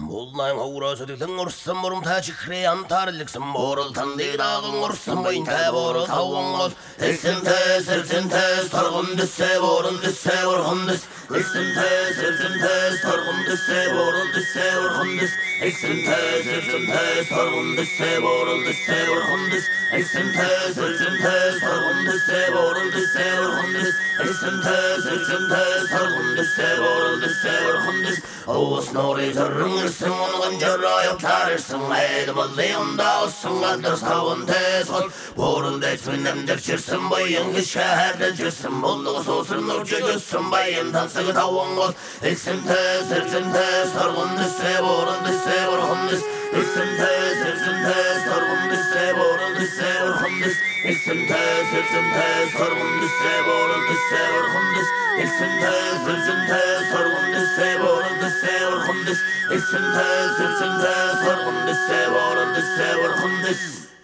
Molnayın uğrası dedin ursun murum taçı kreyan tarlıksın borul tandı dağın ursun boyun ta borul tavuğun ol Esin tez targın düşse borul düşse vurgun düş Esin tez targın düşse borul düşse vurgun düş Esin tez targın düşse borul düşse vurgun düş Esin tez targın düşse borul düşse vurgun düş Esin tez targın düşse borul düşse vurgun düş Oğuz nuri zırrıngırsın onun jarrayıp tarırsın Eydi bıllıyında olsun kaldır stavun tez ol Borul desminem depçirsin bayın ki şehirde cirsin Bulluğu soğusun nurcu gözsün bayın tansıgı tavun ol Eksin tez targın düşse borul düşse vurgun düş Eksin tez targın düşse borul düşse vurgun düş Eksin tez targın düşse borul düşse vurgun düş Eksin tez targın düşse borul düşse vurgun düş Eksin tez targın düşse borul düşse vurgun düş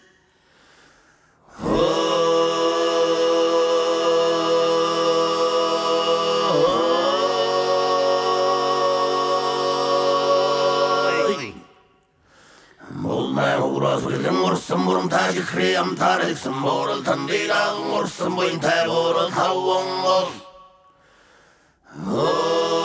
Molnayın uğrası dedin ursun murum taçı kreyan tarlıksın borul tandı dağın ursun boyun ta borul tavuğun ol